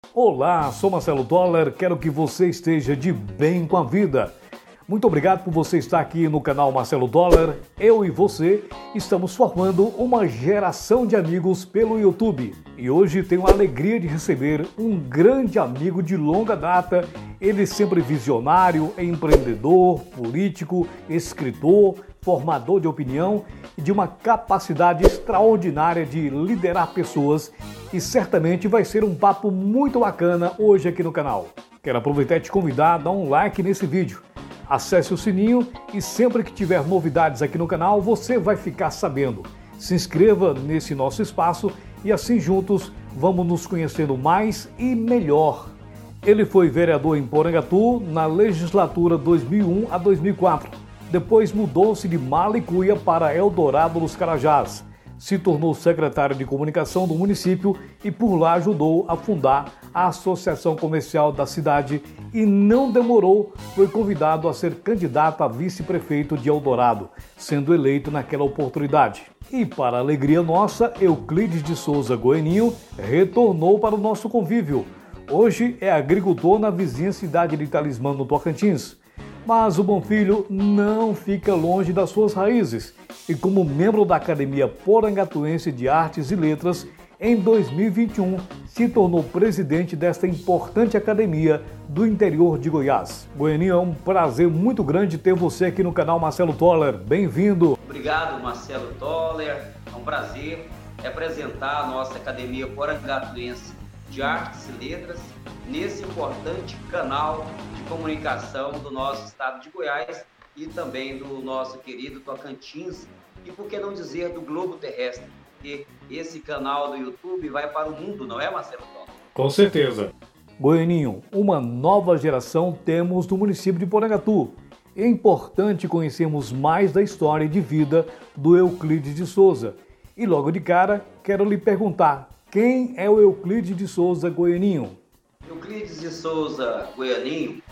Olá, sou Marcelo Toller, quero que você esteja de bem com a vida. Muito obrigado por você estar aqui no canal Marcelo Toller. Eu e você estamos formando uma geração de amigos pelo YouTube. E hoje tenho a alegria de receber um grande amigo de longa data. Ele sempre visionário, empreendedor, político, escritor, formador de opinião e de uma capacidade extraordinária de liderar pessoas. E certamente vai ser um papo muito bacana hoje aqui no canal. Quero aproveitar e te convidar a dar um like nesse vídeo. Acesse o sininho e sempre que tiver novidades aqui no canal, você vai ficar sabendo. Se inscreva nesse nosso espaço e assim juntos vamos nos conhecendo mais e melhor. Ele foi vereador em Porangatu na legislatura 2001 a 2004. Depois mudou-se de Malicuia para Eldorado dos Carajás. Se tornou secretário de comunicação do município e por lá ajudou a fundar a Associação Comercial da cidade e não demorou, foi convidado a ser candidato a vice-prefeito de Eldorado, sendo eleito naquela oportunidade. E para a alegria nossa, Euclides de Souza Goianinho retornou para o nosso convívio. Hoje é agricultor na vizinha cidade de Talismã, no Tocantins. Mas o bom filho não fica longe das suas raízes e como membro da Academia Porangatuense de Artes e Letras, em 2021 se tornou presidente desta importante academia do interior de Goiás. Goianinho, é um prazer muito grande ter você aqui no canal Marcelo Toller. Bem-vindo! Obrigado, Marcelo Toller. É um prazer representar a nossa Academia Porangatuense de Artes e Letras nesse importante canal de comunicação do nosso estado de Goiás e também do nosso querido Tocantins e, por que não dizer, do globo terrestre, porque esse canal do YouTube vai para o mundo, não é, Marcelo Toller? Com certeza. Goianinho, uma nova geração temos no município de Porangatu. É importante conhecermos mais da história de vida do Euclides de Souza. E logo de cara, quero lhe perguntar, quem é o Euclides de Souza Goianinho? Euclides de Souza Goianinho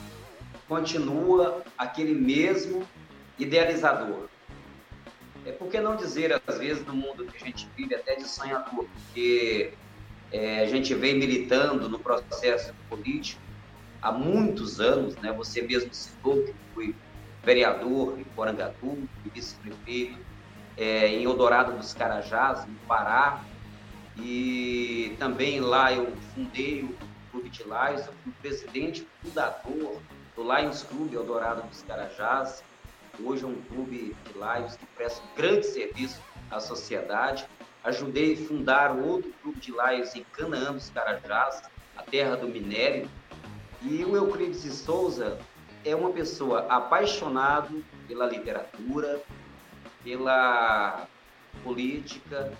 continua aquele mesmo idealizador. Por que não dizer, às vezes, no mundo que a gente vive, até de sonhador, porque a gente vem militando no processo político há muitos anos, né? Você mesmo citou que fui vereador em Porangatu, vice-prefeito em Eldorado dos Carajás, no Pará, e também lá eu fundei o Clube de Lions, eu fui presidente fundador do Lions Clube Eldorado dos Carajás. Hoje é um clube de Lions que presta um grande serviço à sociedade. Ajudei a fundar outro clube de Lions em Canaã dos Carajás, a terra do minério. E o Euclides de Souza é uma pessoa apaixonada pela literatura, pela política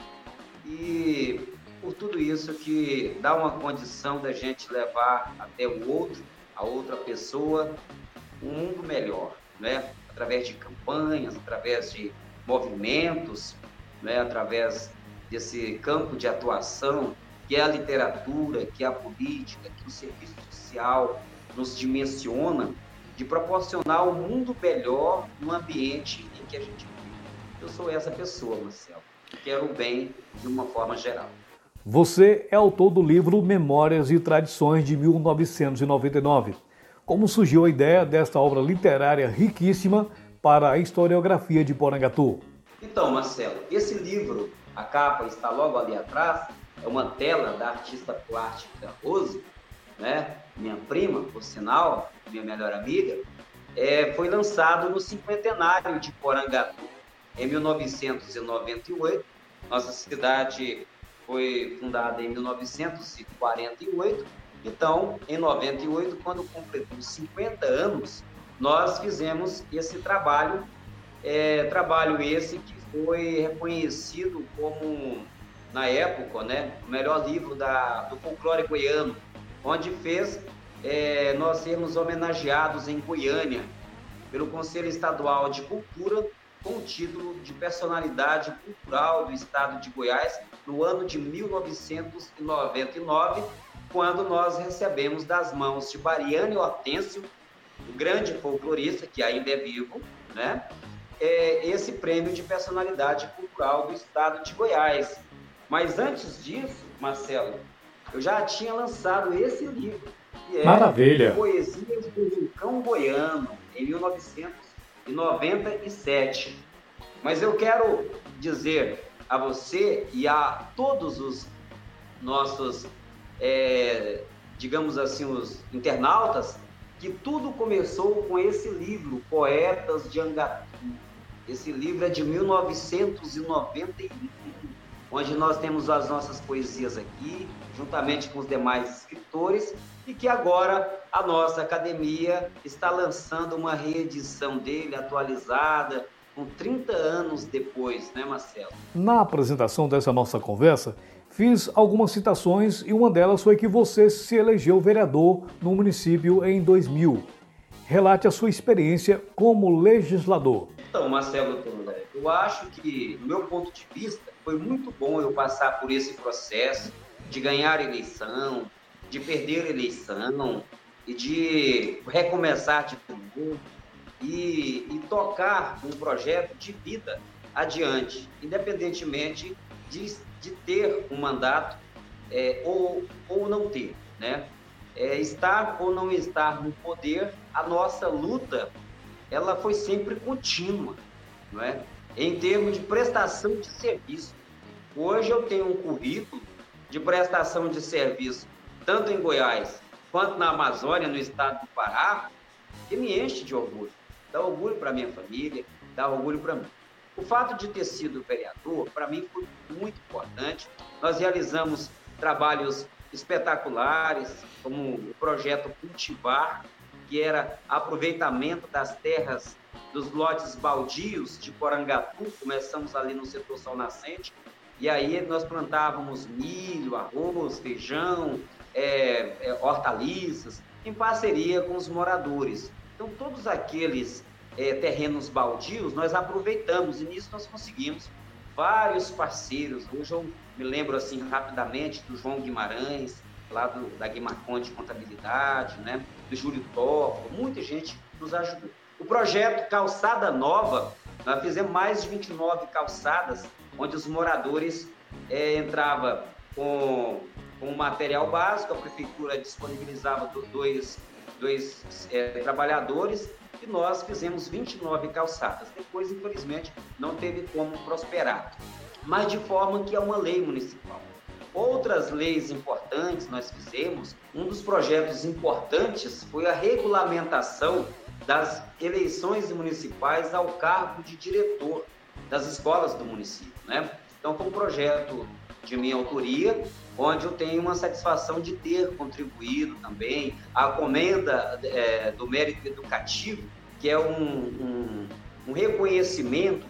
e por tudo isso que dá uma condição da gente levar até o outro, a outra pessoa, um mundo melhor, né? Através de campanhas, através de movimentos, né? Através desse campo de atuação que é a literatura, que é a política, que o serviço social nos dimensiona, de proporcionar um mundo melhor no ambiente em que a gente vive. Eu sou essa pessoa, Marcelo. Quero o bem de uma forma geral. Você é autor do livro Memórias e Tradições de 1999. Como surgiu a ideia desta obra literária riquíssima para a historiografia de Porangatu? Então, Marcelo, esse livro, a capa está logo ali atrás, é uma tela da artista plástica Rose, né? Minha prima, por sinal, minha melhor amiga, foi lançado no cinquentenário de Porangatu, em 1998. Nossa cidade foi fundada em 1948. Então, em 98, quando completou 50 anos, nós fizemos esse trabalho, trabalho esse que foi reconhecido como, na época, né, o melhor livro do folclore goiano, onde fez nós sermos homenageados em Goiânia pelo Conselho Estadual de Cultura com o título de Personalidade Cultural do Estado de Goiás no ano de 1999, quando nós recebemos das mãos de Bariane Hortêncio, o grande folclorista, que ainda é vivo, né? Esse prêmio de personalidade cultural do estado de Goiás. Mas antes disso, Marcelo, eu já tinha lançado esse livro, que é Maravilha! Poesias do Rincão Goiano, em 1997. Mas eu quero dizer a você e a todos os nossos, digamos assim, os internautas, que tudo começou com esse livro, Poetas de Angatu. Esse livro é de 1991, onde nós temos as nossas poesias aqui, juntamente com os demais escritores, e que agora a nossa academia está lançando uma reedição dele, atualizada, com 30 anos depois, né, Marcelo? Na apresentação dessa nossa conversa, fiz algumas citações e uma delas foi que você se elegeu vereador no município em 2000. Relate a sua experiência como legislador. Então, Marcelo, eu acho que, do meu ponto de vista, foi muito bom eu passar por esse processo de ganhar eleição, de perder eleição e de recomeçar de novo e tocar um projeto de vida adiante, independentemente de ter um mandato ou não ter, né? Estar ou não estar no poder, a nossa luta ela foi sempre contínua, não é? Em termos de prestação de serviço. Hoje eu tenho um currículo de prestação de serviço, tanto em Goiás quanto na Amazônia, no estado do Pará, que me enche de orgulho. Dá orgulho para minha família, dá orgulho para mim. O fato de ter sido vereador, para mim, foi muito importante. Nós realizamos trabalhos espetaculares, como o projeto Cultivar, que era aproveitamento das terras dos lotes baldios de Porangatu. Começamos ali no setor Sol Nascente, e aí nós plantávamos milho, arroz, feijão, hortaliças, em parceria com os moradores. Então, todos aqueles terrenos baldios, nós aproveitamos, e nisso nós conseguimos vários parceiros. Hoje eu me lembro, assim, rapidamente, do João Guimarães, lá da Guimarconde Contabilidade, né? Do Júlio Toffolo, muita gente nos ajudou. O projeto Calçada Nova, nós fizemos mais de 29 calçadas, onde os moradores entravam com material básico, a prefeitura disponibilizava dois trabalhadores, e nós fizemos 29 calçadas. Depois, infelizmente, não teve como prosperar, mas de forma que é uma lei municipal. Outras leis importantes nós fizemos. Um dos projetos importantes foi a regulamentação das eleições municipais ao cargo de diretor das escolas do município, né? Então, foi um projeto de minha autoria, onde eu tenho uma satisfação de ter contribuído também à comenda do mérito educativo, que é um reconhecimento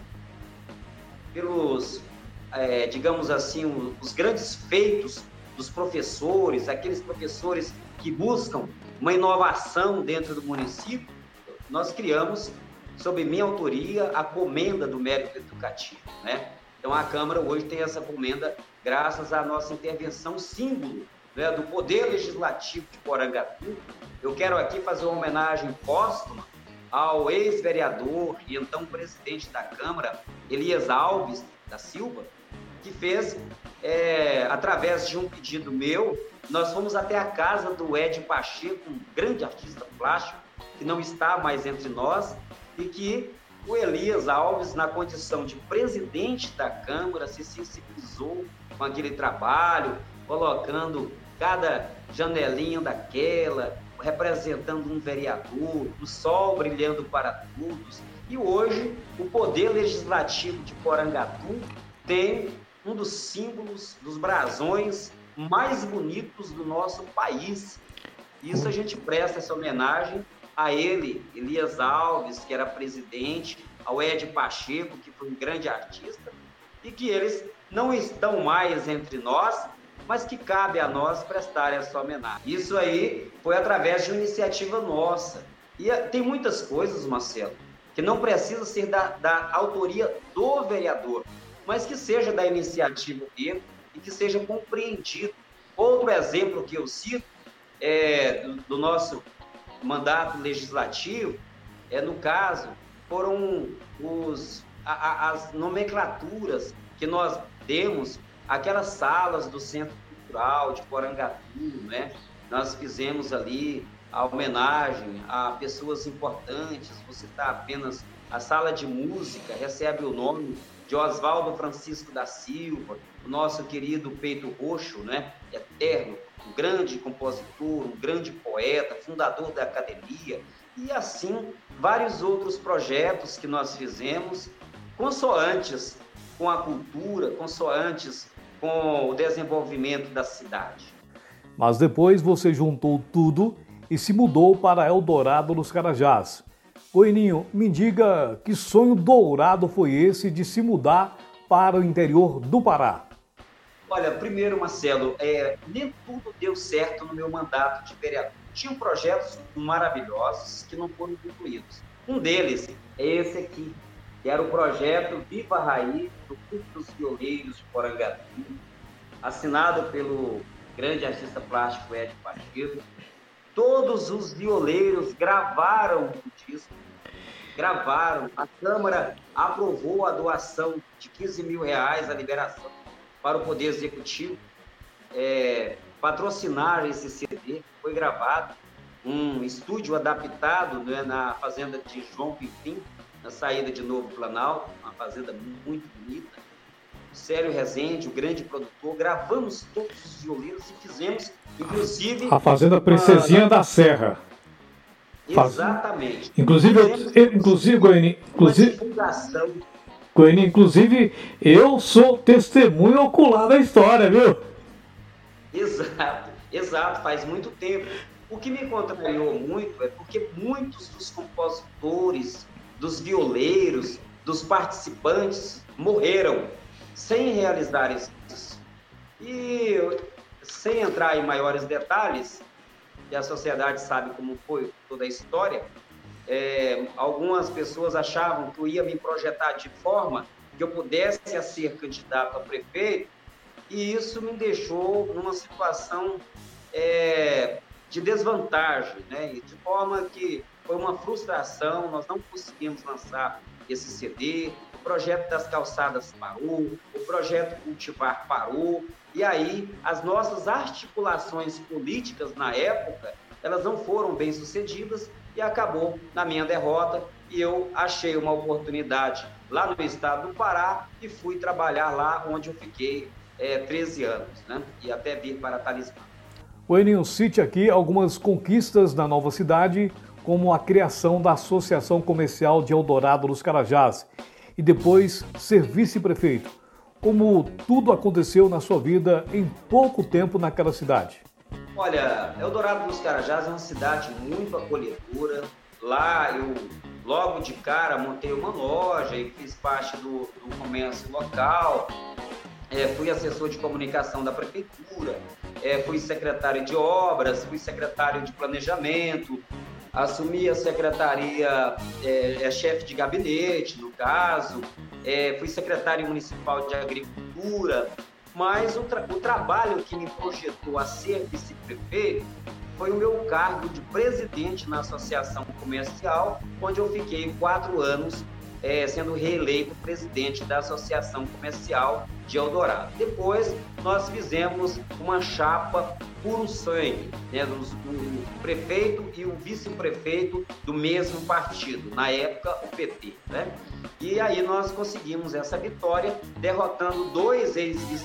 pelos, digamos assim, os grandes feitos dos professores, aqueles professores que buscam uma inovação dentro do município. Nós criamos, sob minha autoria, a comenda do mérito educativo, né? Então, a Câmara hoje tem essa comenda graças à nossa intervenção símbolo, né, do Poder Legislativo de Porangatu. Eu quero aqui fazer uma homenagem póstuma ao ex-vereador e então presidente da Câmara, Elias Alves da Silva, que fez, através de um pedido meu, nós fomos até a casa do Ed Pacheco, um grande artista plástico, que não está mais entre nós, e que o Elias Alves, na condição de presidente da Câmara, se sensibilizou com aquele trabalho, colocando cada janelinha daquela, representando um vereador, o sol brilhando para todos. E hoje, o Poder Legislativo de Porangatu tem um dos símbolos, dos brasões mais bonitos do nosso país. Isso a gente presta essa homenagem a ele, Elias Alves, que era presidente, ao Ed Pacheco, que foi um grande artista, e que eles não estão mais entre nós, mas que cabe a nós prestar essa homenagem. Isso aí foi através de uma iniciativa nossa. E tem muitas coisas, Marcelo, que não precisa ser da autoria do vereador, mas que seja da iniciativa dele e que seja compreendido. Outro exemplo que eu cito do nosso mandato legislativo, no caso, foram as nomenclaturas que nós demos, aquelas salas do Centro Cultural de Porangatu, né? Nós fizemos ali a homenagem a pessoas importantes, vou citar apenas a Sala de Música, recebe o nome de Oswaldo Francisco da Silva, o nosso querido Peito Roxo, né? Eterno, um grande compositor, um grande poeta, fundador da academia, e assim vários outros projetos que nós fizemos, consoantes com a cultura, consoantes com o desenvolvimento da cidade. Mas depois você juntou tudo e se mudou para Eldorado dos Carajás. Goianinho, me diga que sonho dourado foi esse de se mudar para o interior do Pará? Olha, primeiro, Marcelo, nem tudo deu certo no meu mandato de vereador. Tinham projetos maravilhosos que não foram concluídos. Um deles é esse aqui, que era o projeto Viva a Raiz do Clube dos Violeiros de Porangatu, assinado pelo grande artista plástico Ed Pacheco. Todos os violeiros gravaram o disco, a Câmara aprovou a doação de R$15 mil, a liberação para o Poder Executivo patrocinar esse CD. Foi gravado um estúdio adaptado, né, na fazenda de João Pifim, na saída de Novo Planalto, uma fazenda muito bonita. O Célio Rezende, o grande produtor, gravamos todos os violeiros e fizemos, inclusive... A Fazenda Princesinha da Serra. Exatamente. Inclusive, Goianinho, inclusive, eu sou testemunho ocular da história, viu? Exato, faz muito tempo. O que me contrariou muito é porque muitos dos compositores, dos violeiros, dos participantes morreram sem realizar isso. E, sem entrar em maiores detalhes, que a sociedade sabe como foi toda a história, algumas pessoas achavam que eu ia me projetar de forma que eu pudesse ser candidato a prefeito, e isso me deixou numa situação de desvantagem, né? De forma que foi uma frustração, nós não conseguimos lançar esse CD, o projeto das calçadas parou, o projeto Cultivar parou, e aí as nossas articulações políticas na época, elas não foram bem sucedidas e acabou na minha derrota, e eu achei uma oportunidade lá no estado do Pará e fui trabalhar lá onde eu fiquei 13 anos, né? E até vir para Talismã. Goianinho, cite aqui algumas conquistas da nova cidade, como a criação da Associação Comercial de Eldorado dos Carajás e depois ser vice-prefeito. Como tudo aconteceu na sua vida em pouco tempo naquela cidade? Olha, Eldorado dos Carajás é uma cidade muito acolhedora. Lá eu, logo de cara, montei uma loja e fiz parte do comércio local. Fui assessor de comunicação da prefeitura, fui secretário de obras, fui secretário de planejamento, assumi a secretaria, chefe de gabinete, no caso, fui secretário municipal de agricultura, mas o trabalho que me projetou a ser vice-prefeito foi o meu cargo de presidente na Associação Comercial, onde eu fiquei 4 anos sendo reeleito presidente da Associação Comercial de Eldorado. Depois, nós fizemos uma chapa puro sangue, né, o prefeito e o vice-prefeito do mesmo partido, na época o PT, né? E aí nós conseguimos essa vitória, derrotando 2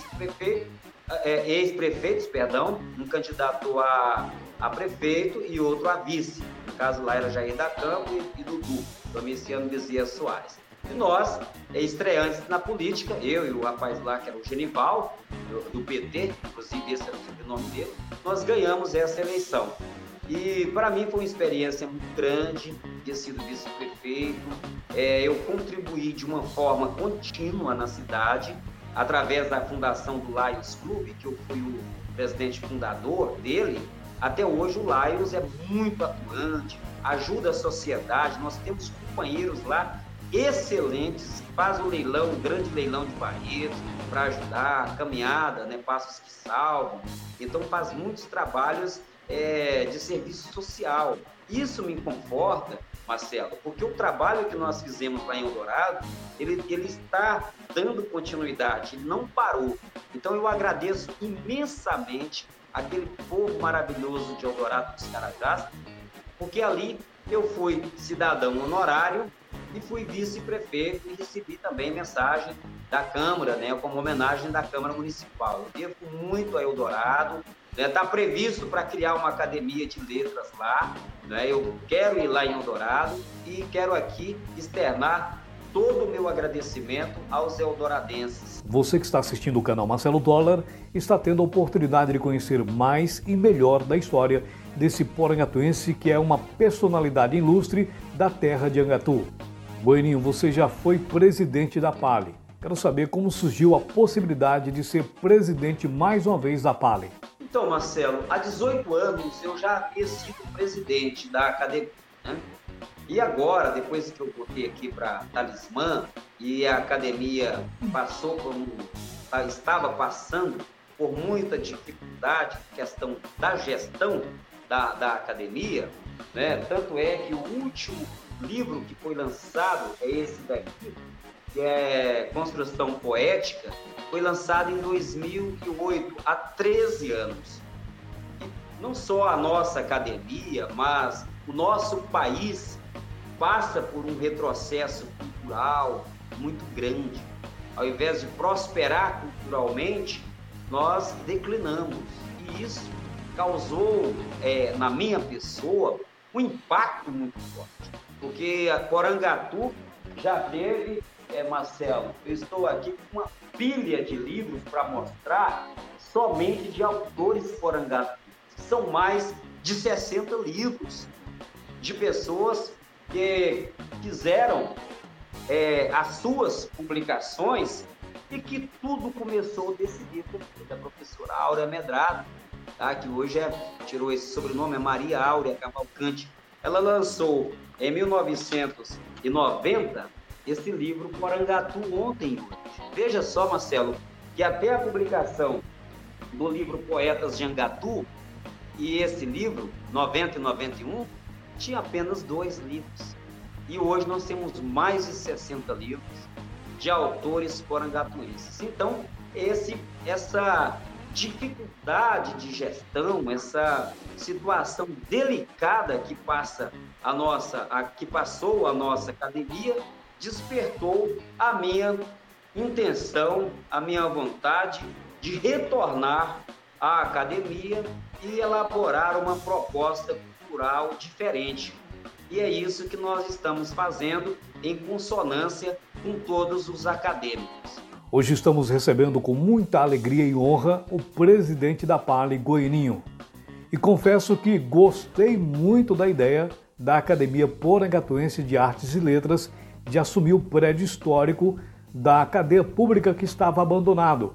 ex-prefeitos, um candidato a prefeito e outro a vice. No caso lá era Jair da Campo e Dudu, Domiciano Bezerra Soares. E nós, estreantes na política, eu e o rapaz lá, que era o Genival, do PT, inclusive esse era o sobrenome dele, nós ganhamos essa eleição. E para mim foi uma experiência muito grande ter sido vice-prefeito. Eu contribuí de uma forma contínua na cidade, através da fundação do Lions Clube, que eu fui o presidente fundador dele. Até hoje o Lions é muito atuante, ajuda a sociedade, nós temos companheiros lá excelentes, faz um leilão, um grande leilão de barreiros para ajudar, a caminhada, né, Passos que Salvam, então faz muitos trabalhos de serviço social. Isso me conforta Marcelo, porque o trabalho que nós fizemos lá em Eldorado, ele está dando continuidade, ele não parou. Então eu agradeço imensamente aquele povo maravilhoso de Eldorado dos Carajás, porque ali eu fui cidadão honorário e fui vice-prefeito e recebi também mensagem da Câmara, né, como homenagem da Câmara Municipal. Eu devo muito a Eldorado, está previsto para criar uma academia de letras lá, né, eu quero ir lá em Eldorado e quero aqui externar todo o meu agradecimento aos eldoradenses. Você que está assistindo o canal Marcelo Dollar está tendo a oportunidade de conhecer mais e melhor da história desse porangatuense que é uma personalidade ilustre da terra de Angatu. Goianinho, você já foi presidente da Pali. Quero saber como surgiu a possibilidade de ser presidente mais uma vez da Pali. Então, Marcelo, há 18 anos eu já havia sido presidente da academia, né? E agora, depois que eu voltei aqui para Talismã e a academia estava passando por muita dificuldade, questão da gestão da academia, né? Tanto é que o último livro que foi lançado é esse daqui, que é Construção Poética, foi lançado em 2008, há 13 anos. E não só a nossa academia, mas o nosso país passa por um retrocesso cultural muito grande. Ao invés de prosperar culturalmente, nós declinamos. E isso causou, na minha pessoa, um impacto muito forte. Porque a Porangatu já teve, Marcelo, eu estou aqui com uma pilha de livros para mostrar somente de autores Porangatu. São mais de 60 livros de pessoas que fizeram as suas publicações e que tudo começou desse livro da professora Áurea Medrado, tá? Que hoje tirou esse sobrenome, é Maria Áurea Cavalcante. Ela lançou em 1990 esse livro Porangatu Ontem e Hoje. Veja só, Marcelo, que até a publicação do livro Poetas de Angatu e esse livro, 90 e 91, tinha apenas 2 livros. E hoje nós temos mais de 60 livros de autores porangatuenses. Então, essa dificuldade de gestão, essa situação delicada que passou a nossa academia, despertou a minha intenção, a minha vontade de retornar à academia e elaborar uma proposta cultural diferente. E é isso que nós estamos fazendo em consonância com todos os acadêmicos. Hoje estamos recebendo com muita alegria e honra o presidente da Pali, Goianinho. E confesso que gostei muito da ideia da Academia Porangatuense de Artes e Letras de assumir o prédio histórico da cadeia pública que estava abandonado.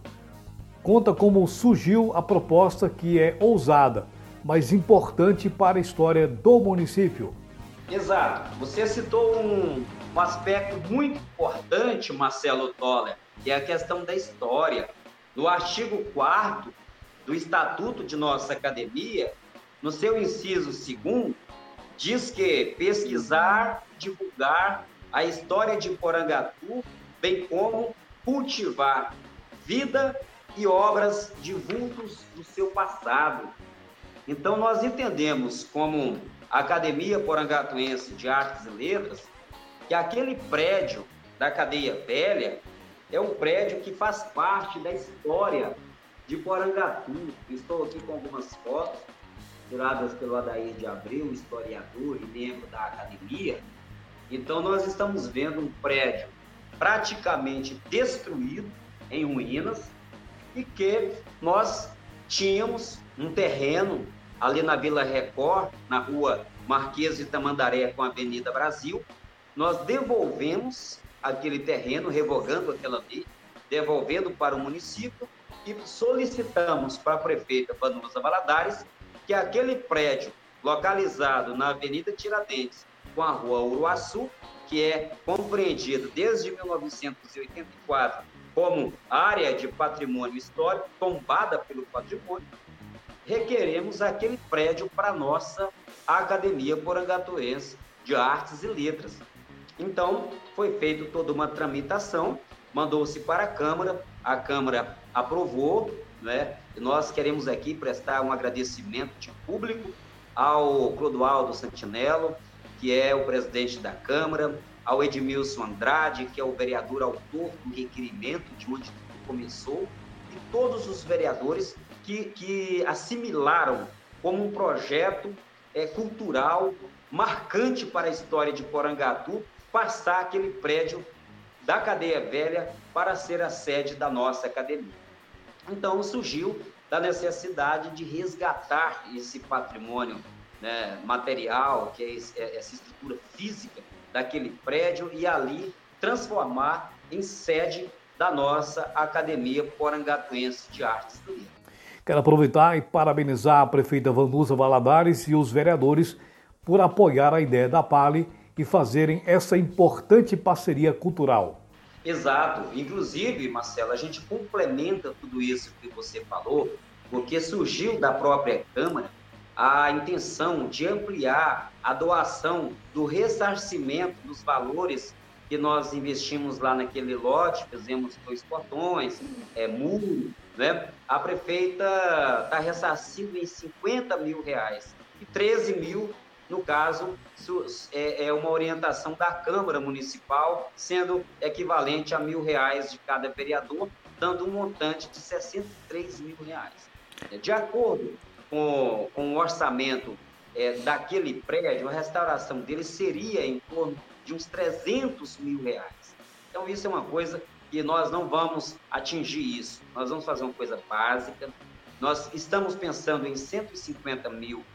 Conta como surgiu a proposta, que é ousada, mas importante para a história do município. Exato. Você citou um aspecto muito importante, Marcelo Dollar, que é a questão da história. No artigo 4º do Estatuto de nossa academia, no seu inciso 2º, diz que pesquisar, divulgar a história de Porangatu, bem como cultivar vida e obras de vultos do seu passado. Então, nós entendemos como Academia Porangatuense de Artes e Letras que aquele prédio da cadeia velha é um prédio que faz parte da história de Porangatu. Estou aqui com algumas fotos tiradas pelo Adair de Abreu, historiador e membro da academia. Então, nós estamos vendo um prédio praticamente destruído, em ruínas, e que nós tínhamos um terreno ali na Vila Record, na rua Marquês de Tamandaré com a Avenida Brasil. Nós devolvemos aquele terreno, revogando aquela lei, devolvendo para o município e solicitamos para a prefeita Vanusa Valadares que aquele prédio localizado na Avenida Tiradentes com a rua Uruaçu, que é compreendido desde 1984 como área de patrimônio histórico, tombada pelo patrimônio, requeremos aquele prédio para a nossa Academia Porangatuense de Artes e Letras. Então, foi feita toda uma tramitação, mandou-se para a Câmara aprovou, né? E nós queremos aqui prestar um agradecimento de público ao Clodoaldo Santinello, que é o presidente da Câmara, ao Edmilson Andrade, que é o vereador autor do requerimento de onde tudo começou, e todos os vereadores que assimilaram como um projeto cultural marcante para a história de Porangatu, passar aquele prédio da Cadeia Velha para ser a sede da nossa academia. Então, surgiu da necessidade de resgatar esse patrimônio, né, material, que é essa estrutura física daquele prédio, e ali transformar em sede da nossa Academia Porangatuense de Artes e Letras. Quero aproveitar e parabenizar a prefeita Vanusa Valadares e os vereadores por apoiar a ideia da Pali e fazerem essa importante parceria cultural. Exato. Inclusive, Marcelo, a gente complementa tudo isso que você falou, porque surgiu da própria Câmara a intenção de ampliar a doação do ressarcimento dos valores que nós investimos lá naquele lote, fizemos 2 portões, muro, né? A prefeita está ressarcindo em R$50 mil, e 13 mil, no caso, é uma orientação da Câmara Municipal, sendo equivalente a R$1.000 de cada vereador, dando um montante de R$63 mil. De acordo com o orçamento daquele prédio, a restauração dele seria em torno de uns R$300 mil. Então, isso é uma coisa que nós não vamos atingir isso. Nós vamos fazer uma coisa básica. Nós estamos pensando em R$150 mil.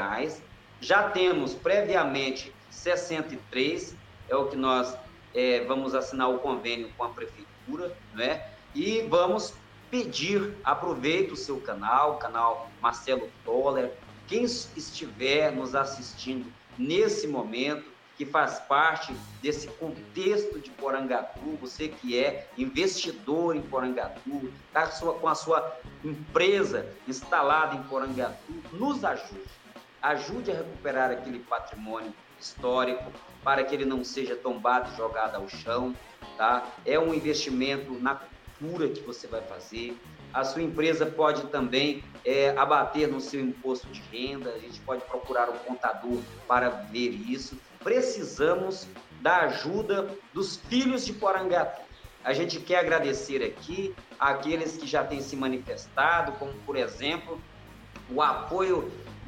Já temos previamente 63, é o que nós vamos assinar o convênio com a prefeitura, né? E vamos pedir, aproveita o seu canal, o canal Marcelo Toller, quem estiver nos assistindo nesse momento, que faz parte desse contexto de Porangatu, você que é investidor em Porangatu, está com a sua empresa instalada em Porangatu, nos ajude. Ajude a recuperar aquele patrimônio histórico para que ele não seja tombado e jogado ao chão, tá? É um investimento na cultura que você vai fazer. A sua empresa pode também abater no seu imposto de renda, a gente pode procurar um contador para ver isso. Precisamos da ajuda dos filhos de Porangatu. A gente quer agradecer aqui àqueles que já têm se manifestado, como, por exemplo, um apoio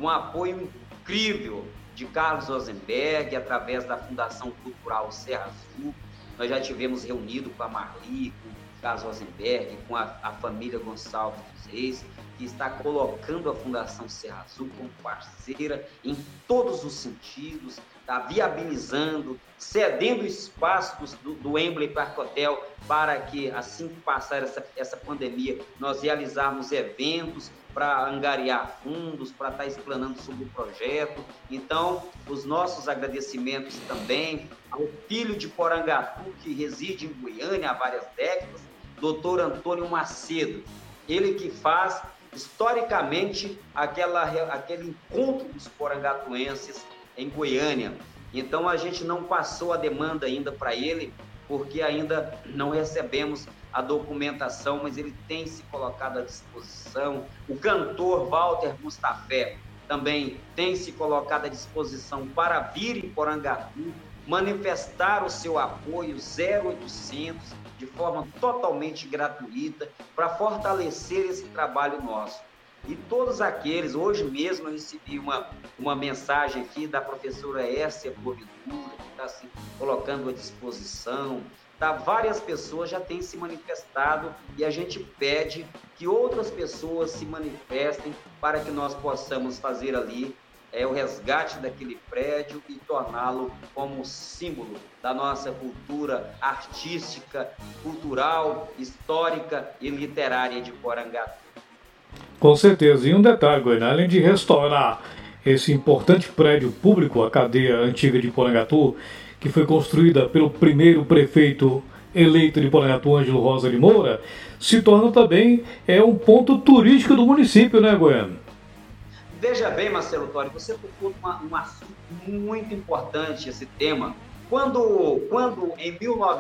incrível de Carlos Rosenberg, através da Fundação Cultural Serra Azul. Nós já tivemos reunido com a Marli, com o Carlos Rosenberg, com a família Gonçalves dos Reis, que está colocando a Fundação Serra Azul como parceira em todos os sentidos, está viabilizando, cedendo espaço do Emblem Park Hotel para que, assim que passar essa pandemia, nós realizarmos eventos para angariar fundos, para estar explanando sobre o projeto. Então, os nossos agradecimentos também ao filho de Porangatu, que reside em Goiânia há várias décadas, Dr. Antônio Macedo, ele que faz historicamente aquele encontro dos porangatuenses em Goiânia. Então, a gente não passou a demanda ainda para ele, porque ainda não recebemos a documentação, mas ele tem se colocado à disposição. O cantor Walter Mustafé também tem se colocado à disposição para vir em Porangatu, manifestar o seu apoio 0800, de forma totalmente gratuita, para fortalecer esse trabalho nosso. E todos aqueles, hoje mesmo eu recebi uma mensagem aqui da professora Ércia Boaventura, que está se colocando à disposição. Várias pessoas já têm se manifestado e a gente pede que outras pessoas se manifestem para que nós possamos fazer ali o resgate daquele prédio e torná-lo como símbolo da nossa cultura artística, cultural, histórica e literária de Porangatu. Com certeza. E um detalhe, Goiânia, além de restaurar esse importante prédio público, a cadeia antiga de Porangatu, que foi construída pelo primeiro prefeito eleito de Porangatu, Ângelo Rosa de Moura, se torna também um ponto turístico do município, né, Goiânia? Veja bem, Marcelo Tori, você tocou num assunto muito importante, esse tema. Quando em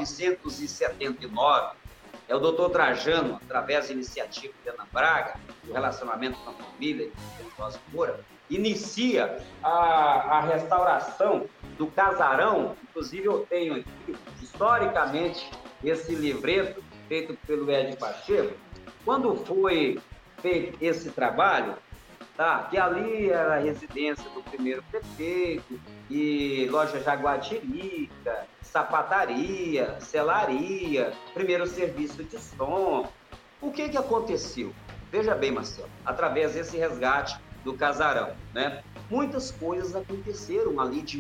1979, o doutor Trajano, através da iniciativa de Ana Braga, do relacionamento com a família, de Rosa Moura, inicia a restauração do casarão. Inclusive, eu tenho aqui, historicamente, esse livreto feito pelo Ed Pacheco. Quando foi feito esse trabalho, tá, que ali era a residência do primeiro prefeito, e loja Jaguatirica, sapataria, selaria, primeiro serviço de som. O que aconteceu? Veja bem, Marcelo, através desse resgate do casarão, né? Muitas coisas aconteceram ali de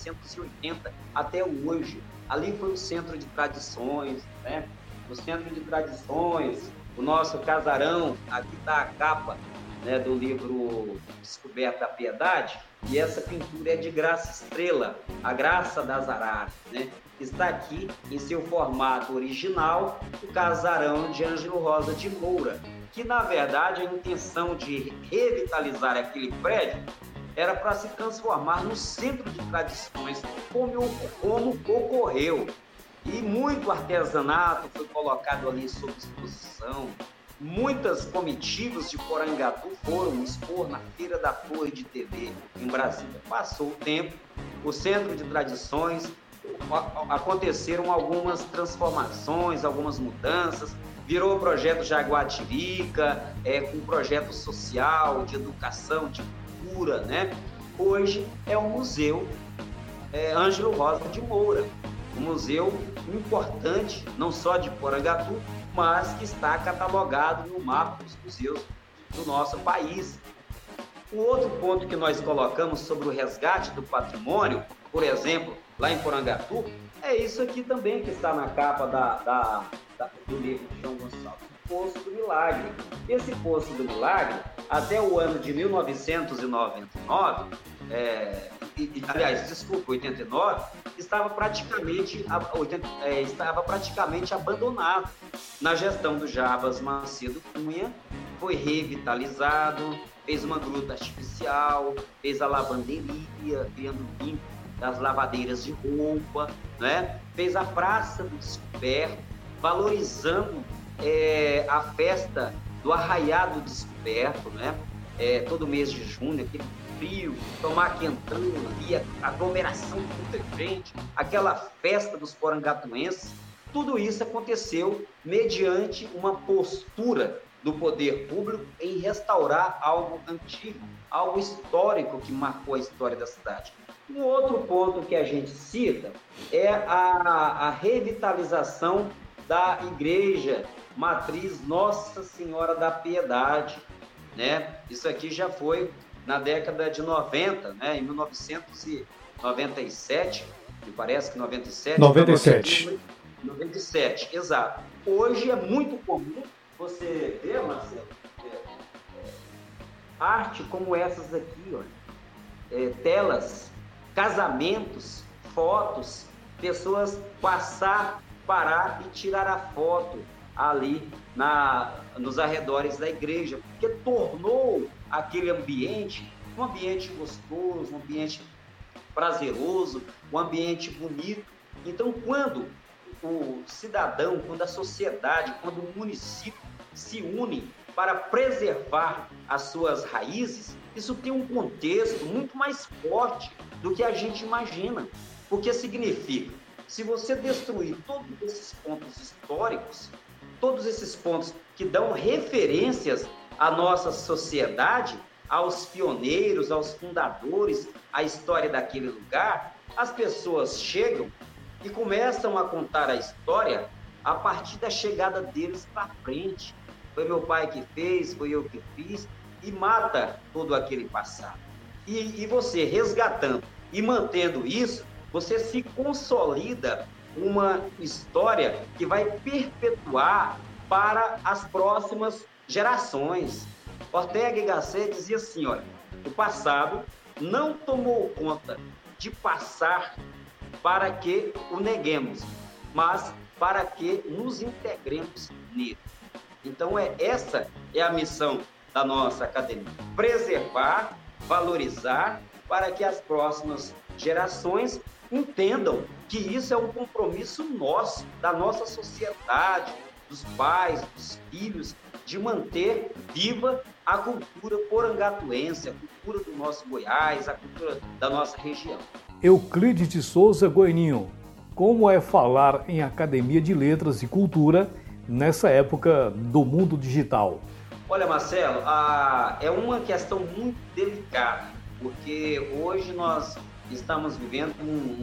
1980 até hoje. Ali foi o centro de tradições, né? O centro de tradições, o nosso casarão, aqui está a capa, né, do livro Descoberta da Piedade, e essa pintura é de Graça Estrela, a Graça das Araras, né? Está aqui em seu formato original, o casarão de Ângelo Rosa de Moura, que na verdade a intenção de revitalizar aquele prédio era para se transformar no centro de tradições, como ocorreu. E muito artesanato foi colocado ali sob exposição. Muitas comitivas de Porangatu foram expor na Feira da Torre de TV em Brasília. Passou o tempo, o centro de tradições, aconteceram algumas transformações, algumas mudanças, virou o projeto Jaguatirica, com um projeto social, de educação, de cultura, né? Hoje é o Museu Ângelo Rosa de Moura, um museu importante, não só de Porangatu, mas que está catalogado no mapa dos museus do nosso país. O outro ponto que nós colocamos sobre o resgate do patrimônio, por exemplo, lá em Porangatu, é isso aqui também que está na capa do livro de João Gonçalves, o Poço do Milagre. Esse Poço do Milagre, até o ano de 1999, 89, estava praticamente abandonado. Na gestão do Jarbas Macedo Cunha, foi revitalizado, fez uma gruta artificial, fez a lavanderia, criando limpo das lavadeiras de roupa, né? Fez a Praça do Descoberto, valorizando a festa do Arraiado Descoberto, né? Todo mês de junho, aquele frio, tomar quentão ali, a aglomeração de muita gente, aquela festa dos porangatuenses. Tudo isso aconteceu mediante uma postura do poder público em restaurar algo antigo, algo histórico que marcou a história da cidade. Um outro ponto que a gente cita é a revitalização da igreja matriz Nossa Senhora da Piedade, né? Isso aqui já foi na década de 90, né? Em 1997, me parece que 97, exato. Hoje é muito comum você ver, Marcelo, arte como essas aqui, olha, telas, casamentos, fotos, pessoas parar e tirar a foto ali nos arredores da igreja, porque tornou aquele ambiente um ambiente gostoso, um ambiente prazeroso, um ambiente bonito. Então, quando o cidadão, quando a sociedade, quando o município se une para preservar as suas raízes, isso tem um contexto muito mais forte do que a gente imagina. Porque significa, se você destruir todos esses pontos históricos, todos esses pontos que dão referências à nossa sociedade, aos pioneiros, aos fundadores, à história daquele lugar, as pessoas chegam e começam a contar a história a partir da chegada deles para frente. Foi meu pai que fez, foi eu que fiz, e mata todo aquele passado. E você resgatando e mantendo isso, você se consolida uma história que vai perpetuar para as próximas gerações. Ortega y Gasset dizia assim, olha, o passado não tomou conta de passar para que o neguemos, mas para que nos integremos nele. Então, essa é a missão da nossa academia, preservar valorizar para que as próximas gerações entendam que isso é um compromisso nosso, da nossa sociedade, dos pais, dos filhos, de manter viva a cultura porangatuense, a cultura do nosso Goiás, a cultura da nossa região. Euclides de Souza Goianinho, como é falar em Academia de Letras e Cultura nessa época do mundo digital? Olha, Marcelo, é uma questão muito delicada, porque hoje nós estamos vivendo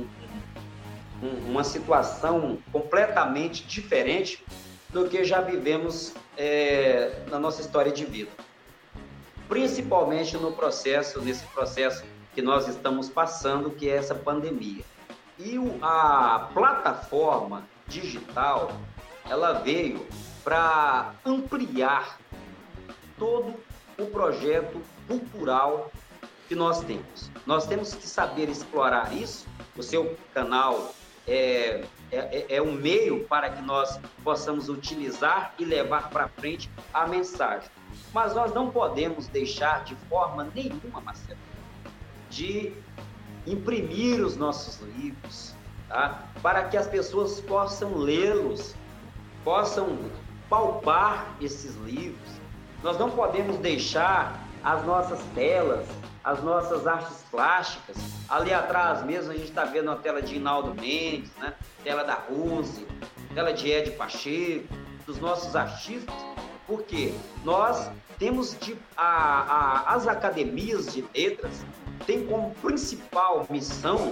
uma situação completamente diferente do que já vivemos na nossa história de vida. Principalmente nesse processo que nós estamos passando, que é essa pandemia. E a plataforma digital, ela veio para ampliar todo o projeto cultural que nós temos. Nós temos que saber explorar isso. O seu canal é um meio para que nós possamos utilizar e levar para frente a mensagem. Mas nós não podemos deixar de forma nenhuma, Marcelo, de imprimir os nossos livros, tá? Para que as pessoas possam lê-los, possam palpar esses livros. Nós não podemos deixar as nossas telas, as nossas artes plásticas. Ali atrás mesmo a gente está vendo a tela de Hinaldo Mendes, né? Tela da Rose, tela de Ed Pacheco, dos nossos artistas, porque nós temos as academias de letras têm como principal missão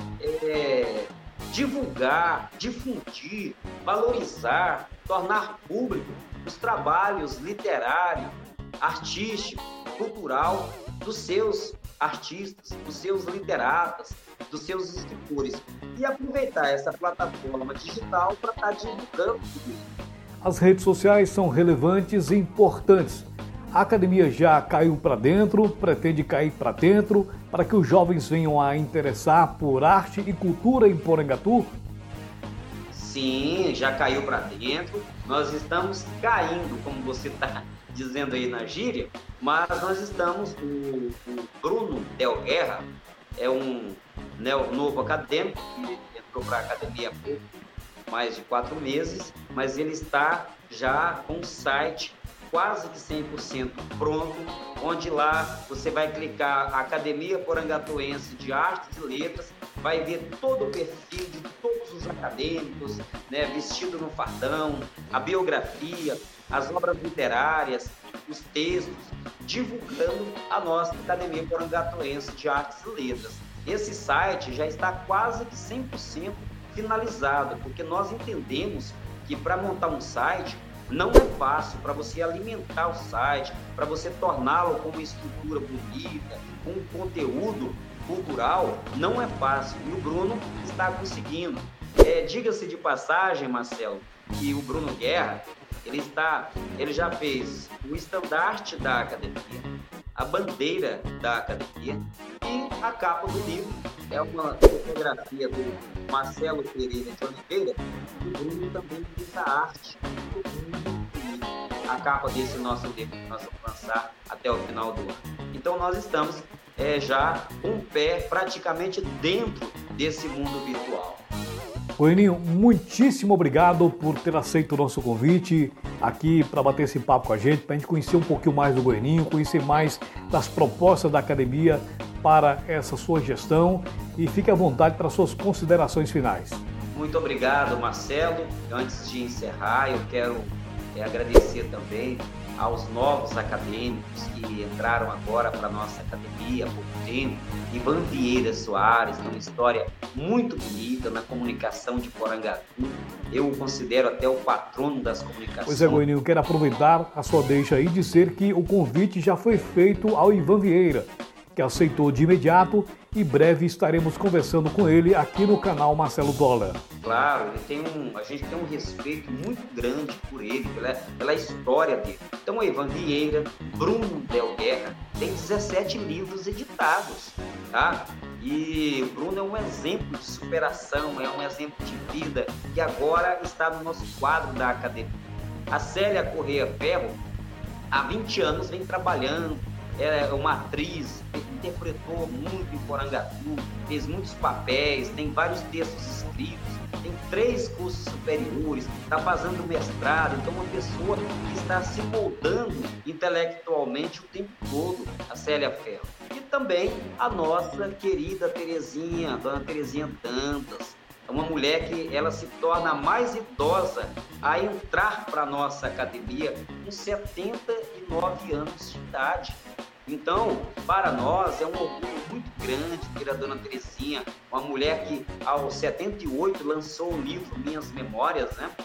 divulgar, difundir, valorizar, tornar público os trabalhos literários, artístico, cultural dos seus artistas, dos seus literatas, dos seus escritores, e aproveitar essa plataforma digital para estar divulgando tudo isso. As redes sociais são relevantes e importantes. A academia já caiu para dentro, pretende cair para dentro, para que os jovens venham a interessar por arte e cultura em Porangatu? Sim, já caiu para dentro. Nós estamos caindo, como você está dizendo aí na gíria, mas nós estamos, o Bruno Del Guerra é um novo acadêmico que entrou para a academia há pouco, mais de 4 meses, mas ele está já com o site quase que 100% pronto, onde lá você vai clicar Academia Porangatuense de Artes e Letras, vai ver todo o perfil de todos os acadêmicos, né, vestido no fardão, a biografia, as obras literárias, os textos, divulgando a nossa Academia Porangatuense de Artes e Letras. Esse site já está quase que 100% finalizado, porque nós entendemos que para montar um site não é fácil, para você alimentar o site, para você torná-lo com uma estrutura bonita, com um conteúdo cultural, não é fácil. E o Bruno está conseguindo. Diga-se de passagem, Marcelo, que o Bruno Guerra, ele já fez o estandarte da academia, a bandeira da academia e a capa do livro. É uma fotografia do Marcelo Pereira de Oliveira, e o Bruno também fez a arte. A capa desse nosso livro que nós vamos lançar até o final do ano. Então nós estamos já com o pé praticamente dentro desse mundo virtual. Goianinho, muitíssimo obrigado por ter aceito o nosso convite aqui para bater esse papo com a gente, para a gente conhecer um pouquinho mais do Goianinho, conhecer mais das propostas da academia para essa sua gestão, e fique à vontade para suas considerações finais. Muito obrigado, Marcelo. Antes de encerrar, eu quero agradecer também aos novos acadêmicos que entraram agora para a nossa academia há pouco tempo. Ivan Vieira Soares, uma história muito bonita na comunicação de Porangatu. Eu o considero até o patrono das comunicações. Pois é, Goianinho, quero aproveitar a sua deixa aí e dizer que o convite já foi feito ao Ivan Vieira, que aceitou de imediato, e breve estaremos conversando com ele aqui no canal Marcelo Dollar. Claro, a gente tem um respeito muito grande por ele, pela história dele. Então, o Ivan Vieira, Bruno Del Guerra, tem 17 livros editados, tá? E o Bruno é um exemplo de superação, é um exemplo de vida, que agora está no nosso quadro da academia. A Célia Correia Ferro, há 20 anos, vem trabalhando é uma atriz, interpretou muito em Porangatu, fez muitos papéis, tem vários textos escritos, tem 3 cursos superiores, está fazendo mestrado, então uma pessoa que está se moldando intelectualmente o tempo todo, a Célia Ferro. E também a nossa querida Terezinha, dona Terezinha Dantas, uma mulher que ela se torna a mais idosa a entrar para a nossa academia com 79 anos de idade. Então, para nós é um orgulho muito grande ter a dona Terezinha, uma mulher que aos 78 lançou o livro Minhas Memórias, né?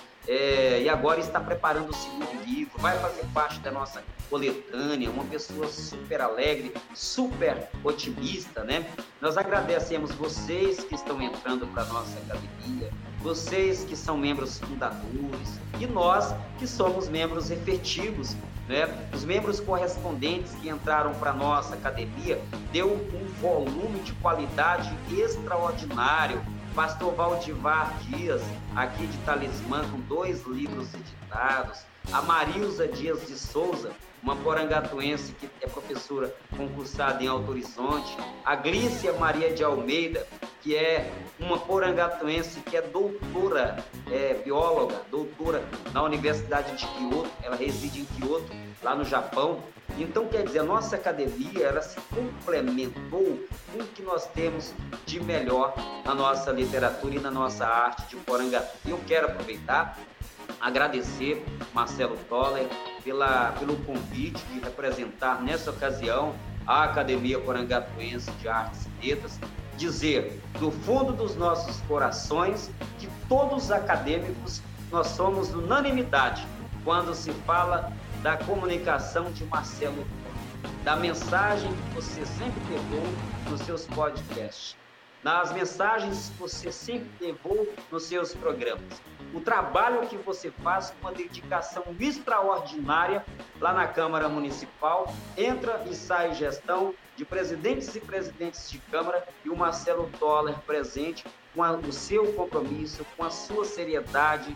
E agora está preparando o 2º livro, vai fazer parte da nossa coletânea, uma pessoa super alegre, super otimista, né? Nós agradecemos vocês que estão entrando para a nossa academia, vocês que são membros fundadores e nós que somos membros efetivos, né? Os membros correspondentes que entraram para a nossa academia deu um volume de qualidade extraordinário. Pastor Valdivar Dias, aqui de Talismã, com 2 livros editados. A Marilza Dias de Souza, uma porangatuense que é professora concursada em Alto Horizonte. A Glícia Maria de Almeida, que é uma porangatuense que é doutora, bióloga, doutora na Universidade de Kyoto. Ela reside em Kyoto, lá no Japão. Então, quer dizer, a nossa academia, ela se complementou com o que nós temos de melhor na nossa literatura e na nossa arte de Porangatu. E eu quero aproveitar, agradecer Marcelo Toller pelo convite de representar nessa ocasião a Academia Porangatuense de Artes e Letras, dizer do fundo dos nossos corações que todos os acadêmicos nós somos unanimidade quando se fala da comunicação de Marcelo Toller, da mensagem que você sempre levou nos seus podcasts, nas mensagens que você sempre levou nos seus programas. O trabalho que você faz com uma dedicação extraordinária lá na Câmara Municipal, entra e sai gestão de presidentes e presidentes de Câmara e o Marcelo Toller presente com o seu compromisso, com a sua seriedade,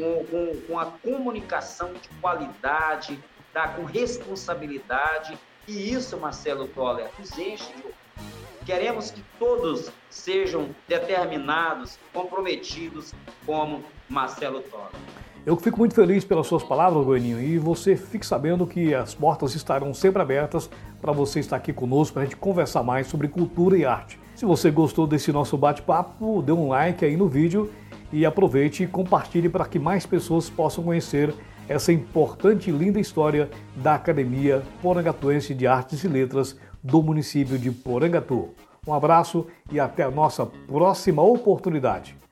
com a comunicação de qualidade, tá? Com responsabilidade. E isso, Marcelo Toller, nos enche de orgulho. Queremos que todos sejam determinados, comprometidos como Marcelo Toller. Eu fico muito feliz pelas suas palavras, Goianinho, e você fique sabendo que as portas estarão sempre abertas para você estar aqui conosco, para a gente conversar mais sobre cultura e arte. Se você gostou desse nosso bate-papo, dê um like aí no vídeo e aproveite e compartilhe para que mais pessoas possam conhecer essa importante e linda história da Academia Porangatuense de Artes e Letras do município de Porangatu. Um abraço e até a nossa próxima oportunidade.